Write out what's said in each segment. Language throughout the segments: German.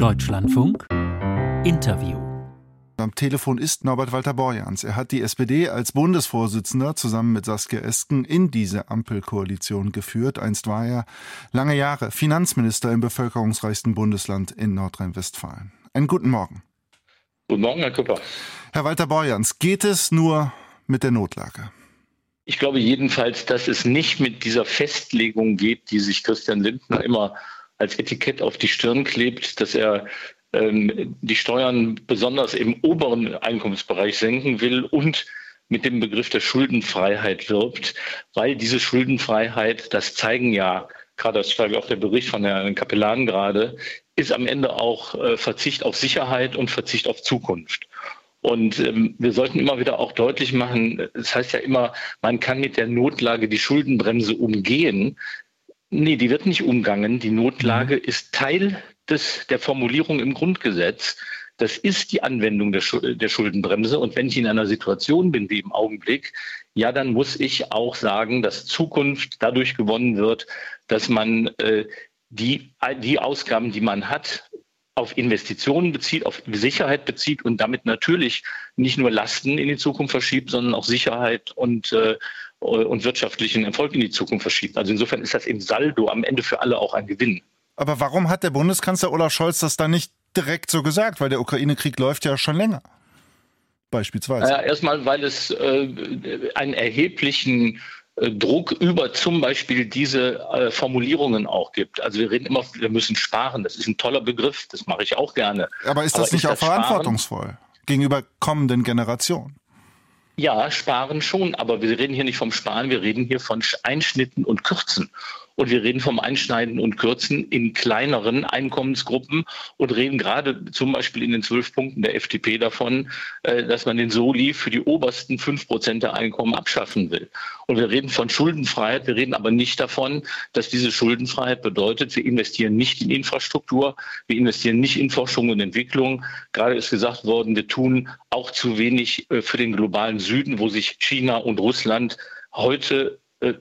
Deutschlandfunk Interview. Am Telefon ist Norbert Walter-Borjans. Er hat die SPD als Bundesvorsitzender zusammen mit Saskia Esken in diese Ampelkoalition geführt. Einst war er lange Jahre Finanzminister im bevölkerungsreichsten Bundesland in Nordrhein-Westfalen. Einen guten Morgen. Guten Morgen, Herr Küpper. Herr Walter-Borjans, geht es nur mit der Notlage? Ich glaube jedenfalls, dass es nicht mit dieser Festlegung geht, die sich Christian Lindner immer als Etikett auf die Stirn klebt, dass er die Steuern besonders im oberen Einkommensbereich senken will und mit dem Begriff der Schuldenfreiheit wirbt, weil diese Schuldenfreiheit, das zeigen ja, gerade das zeigt auch der Bericht von Herrn Capellan gerade, ist am Ende auch Verzicht auf Sicherheit und Verzicht auf Zukunft. Und wir sollten immer wieder auch deutlich machen, das heißt ja immer, man kann mit der Notlage die Schuldenbremse umgehen. Nee, die wird nicht umgangen. Die Notlage ist Teil der Formulierung im Grundgesetz. Das ist die Anwendung der Schuldenbremse. Und wenn ich in einer Situation bin wie im Augenblick, ja, dann muss ich auch sagen, dass Zukunft dadurch gewonnen wird, dass man die Ausgaben, die man hat, auf Investitionen bezieht, auf Sicherheit bezieht und damit natürlich nicht nur Lasten in die Zukunft verschiebt, sondern auch Sicherheit und wirtschaftlichen Erfolg in die Zukunft verschiebt. Also insofern ist das im Saldo am Ende für alle auch ein Gewinn. Aber warum hat der Bundeskanzler Olaf Scholz das dann nicht direkt so gesagt? Weil der Ukraine-Krieg läuft ja schon länger. Beispielsweise. Erstmal, weil es einen erheblichen Druck über zum Beispiel diese Formulierungen auch gibt. Also wir reden immer, wir müssen sparen. Das ist ein toller Begriff, das mache ich auch gerne. Aber ist das nicht auch verantwortungsvoll gegenüber kommenden Generationen? Ja, sparen schon, aber wir reden hier nicht vom Sparen, wir reden hier von Einschnitten und Kürzen. Und wir reden vom Einschneiden und Kürzen in kleineren Einkommensgruppen und reden gerade zum Beispiel in den 12 Punkten der FDP davon, dass man den Soli für die obersten 5% der Einkommen abschaffen will. Und wir reden von Schuldenfreiheit, wir reden aber nicht davon, dass diese Schuldenfreiheit bedeutet, wir investieren nicht in Infrastruktur, wir investieren nicht in Forschung und Entwicklung. Gerade ist gesagt worden, wir tun auch zu wenig für den globalen Süden, wo sich China und Russland heute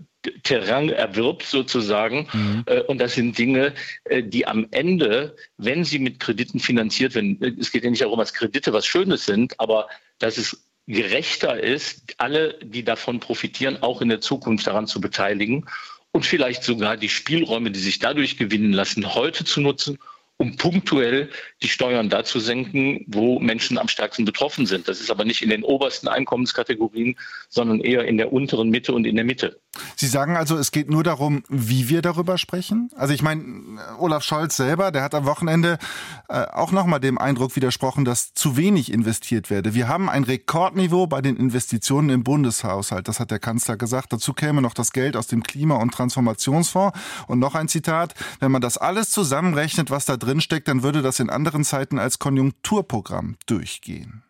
Terrain erwirbt sozusagen. Und das sind Dinge, die am Ende, wenn sie mit Krediten finanziert werden, es geht ja nicht darum, dass Kredite was Schönes sind, aber dass es gerechter ist, alle, die davon profitieren, auch in der Zukunft daran zu beteiligen und vielleicht sogar die Spielräume, die sich dadurch gewinnen lassen, heute zu nutzen, um punktuell die Steuern da zu senken, wo Menschen am stärksten betroffen sind. Das ist aber nicht in den obersten Einkommenskategorien, sondern eher in der unteren Mitte und in der Mitte. Sie sagen also, es geht nur darum, wie wir darüber sprechen? Also ich meine, Olaf Scholz selber, der hat am Wochenende auch nochmal dem Eindruck widersprochen, dass zu wenig investiert werde. Wir haben ein Rekordniveau bei den Investitionen im Bundeshaushalt, das hat der Kanzler gesagt. Dazu käme noch das Geld aus dem Klima- und Transformationsfonds. Und noch ein Zitat, wenn man das alles zusammenrechnet, was da drin steckt, dann würde das in anderen Zeiten als Konjunkturprogramm durchgehen.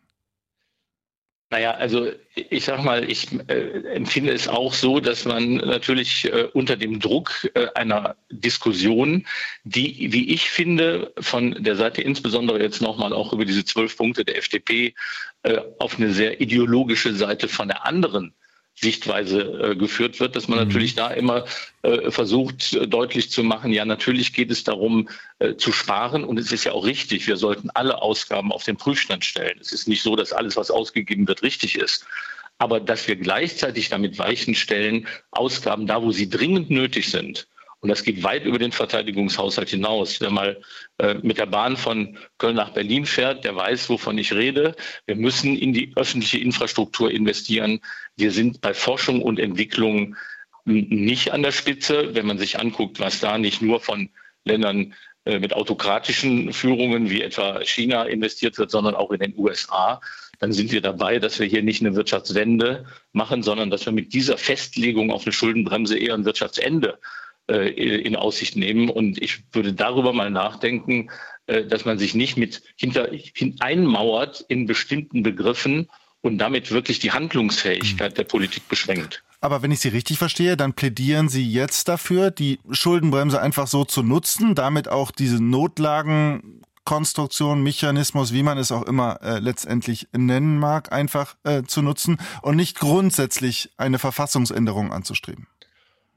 Naja, also ich sag mal, ich empfinde es auch so, dass man natürlich unter dem Druck einer Diskussion, die, wie ich finde, von der Seite insbesondere jetzt nochmal auch über diese 12 Punkte der FDP auf eine sehr ideologische Seite von der anderen Sichtweise geführt wird, dass man natürlich da immer versucht deutlich zu machen, ja, natürlich geht es darum zu sparen und es ist ja auch richtig, wir sollten alle Ausgaben auf den Prüfstand stellen. Es ist nicht so, dass alles, was ausgegeben wird, richtig ist. Aber dass wir gleichzeitig damit Weichen stellen, Ausgaben da, wo sie dringend nötig sind. Und das geht weit über den Verteidigungshaushalt hinaus. Wer mal mit der Bahn von Köln nach Berlin fährt, der weiß, wovon ich rede. Wir müssen in die öffentliche Infrastruktur investieren. Wir sind bei Forschung und Entwicklung nicht an der Spitze. Wenn man sich anguckt, was da nicht nur von Ländern mit autokratischen Führungen wie etwa China investiert wird, sondern auch in den USA, dann sind wir dabei, dass wir hier nicht eine Wirtschaftswende machen, sondern dass wir mit dieser Festlegung auf eine Schuldenbremse eher ein Wirtschaftsende in Aussicht nehmen. Und ich würde darüber mal nachdenken, dass man sich nicht einmauert in bestimmten Begriffen und damit wirklich die Handlungsfähigkeit der Politik beschränkt. Aber wenn ich Sie richtig verstehe, dann plädieren Sie jetzt dafür, die Schuldenbremse einfach so zu nutzen, damit auch diese Notlagenkonstruktion, Mechanismus, wie man es auch immer letztendlich nennen mag, einfach zu nutzen und nicht grundsätzlich eine Verfassungsänderung anzustreben.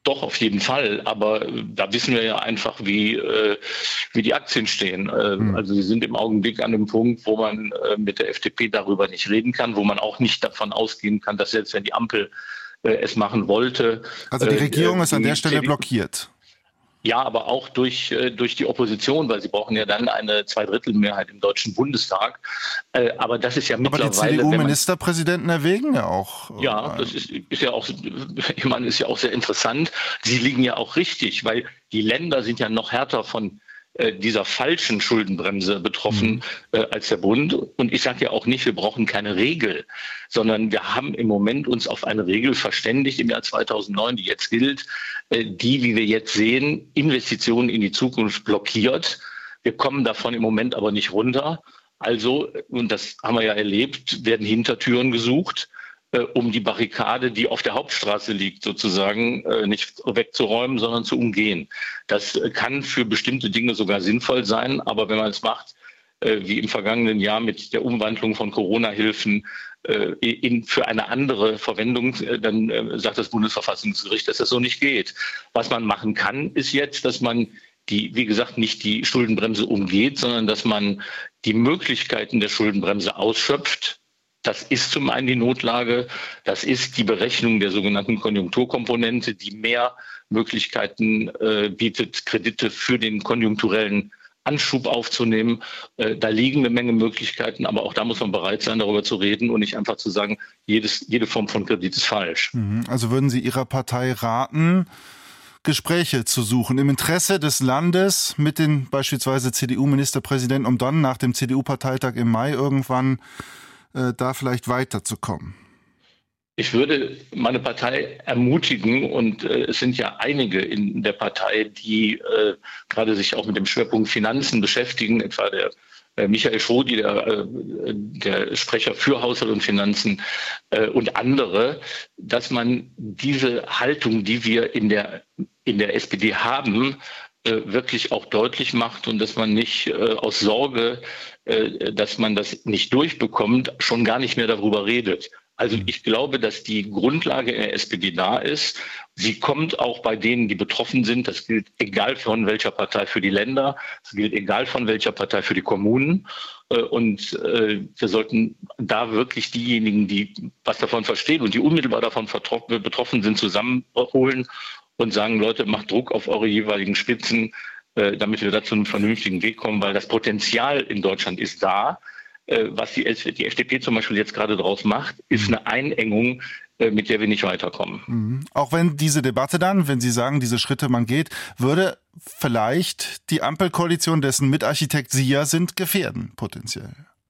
Doch, auf jeden Fall. Aber da wissen wir ja einfach, wie die Aktien stehen. Also sie sind im Augenblick an einem Punkt, wo man mit der FDP darüber nicht reden kann, wo man auch nicht davon ausgehen kann, dass selbst wenn die Ampel es machen wollte. Also die Regierung ist an der Stelle blockiert. Ja, aber auch durch die Opposition, weil sie brauchen ja dann eine Zweidrittelmehrheit im Deutschen Bundestag. Aber das ist ja mittlerweile... Aber die CDU-Ministerpräsidenten erwägen ja auch... Ja, das ist ja auch, ich meine, ist ja auch sehr interessant. Sie liegen ja auch richtig, weil die Länder sind ja noch härter von dieser falschen Schuldenbremse betroffen als der Bund. Und ich sage ja auch nicht, wir brauchen keine Regel, sondern wir haben im Moment uns auf eine Regel verständigt im Jahr 2009, die jetzt gilt, die, wie wir jetzt sehen, Investitionen in die Zukunft blockiert. Wir kommen davon im Moment aber nicht runter. Also, und das haben wir ja erlebt, werden Hintertüren gesucht, um die Barrikade, die auf der Hauptstraße liegt, sozusagen nicht wegzuräumen, sondern zu umgehen. Das kann für bestimmte Dinge sogar sinnvoll sein, aber wenn man es macht, wie im vergangenen Jahr mit der Umwandlung von Corona-Hilfen für eine andere Verwendung, dann sagt das Bundesverfassungsgericht, dass das so nicht geht. Was man machen kann, ist jetzt, dass man wie gesagt, nicht die Schuldenbremse umgeht, sondern dass man die Möglichkeiten der Schuldenbremse ausschöpft. Das ist zum einen die Notlage, das ist die Berechnung der sogenannten Konjunkturkomponente, die mehr Möglichkeiten bietet, Kredite für den konjunkturellen Anschub aufzunehmen. Da liegen eine Menge Möglichkeiten, aber auch da muss man bereit sein, darüber zu reden und nicht einfach zu sagen, jede Form von Kredit ist falsch. Also würden Sie Ihrer Partei raten, Gespräche zu suchen im Interesse des Landes mit den beispielsweise CDU-Ministerpräsidenten, um dann nach dem CDU-Parteitag im Mai irgendwann da vielleicht weiterzukommen? Ich würde meine Partei ermutigen, und es sind ja einige in der Partei, die gerade sich auch mit dem Schwerpunkt Finanzen beschäftigen, etwa der Michael Schrodi, der Sprecher für Haushalt und Finanzen und andere, dass man diese Haltung, die wir in der SPD haben, wirklich auch deutlich macht und dass man nicht aus Sorge, dass man das nicht durchbekommt, schon gar nicht mehr darüber redet. Also ich glaube, dass die Grundlage in der SPD da ist. Sie kommt auch bei denen, die betroffen sind. Das gilt egal von welcher Partei für die Länder. Das gilt egal von welcher Partei für die Kommunen. Und wir sollten da wirklich diejenigen, die was davon verstehen und die unmittelbar davon betroffen sind, zusammenholen und sagen, Leute, macht Druck auf eure jeweiligen Spitzen, damit wir da zu einem vernünftigen Weg kommen, weil das Potenzial in Deutschland ist da. Was die FDP zum Beispiel jetzt gerade draus macht, ist eine Einengung, mit der wir nicht weiterkommen. Auch wenn diese Debatte dann, wenn Sie sagen, diese Schritte man geht, würde vielleicht die Ampelkoalition, dessen Mitarchitekt Sie ja sind, gefährden, potenziell.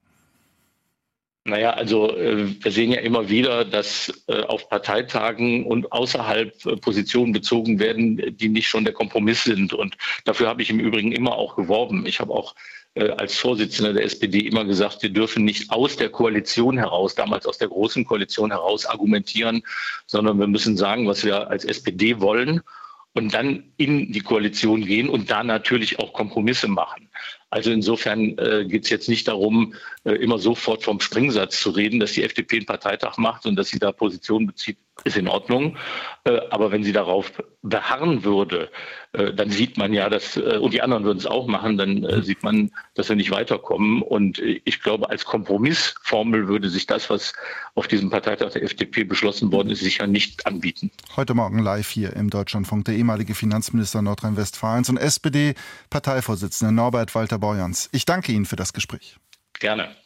Naja, also wir sehen ja immer wieder, dass auf Parteitagen und außerhalb Positionen bezogen werden, die nicht schon der Kompromiss sind. Und dafür habe ich im Übrigen immer auch geworben. Ich habe auch als Vorsitzender der SPD immer gesagt, wir dürfen nicht aus der Koalition heraus, damals aus der Großen Koalition heraus argumentieren, sondern wir müssen sagen, was wir als SPD wollen und dann in die Koalition gehen und da natürlich auch Kompromisse machen. Also insofern geht es jetzt nicht darum, immer sofort vom Springsatz zu reden, dass die FDP einen Parteitag macht und dass sie da Position bezieht, ist in Ordnung. Aber wenn sie darauf beharren würde, dann sieht man ja, und die anderen würden es auch machen, dann sieht man, dass wir nicht weiterkommen. Und ich glaube, als Kompromissformel würde sich das, was auf diesem Parteitag der FDP beschlossen worden ist, sicher nicht anbieten. Heute Morgen live hier im Deutschlandfunk der ehemalige Finanzminister Nordrhein-Westfalens und SPD-Parteivorsitzende Norbert Walter-Borjans. Ich danke Ihnen für das Gespräch. Gerne.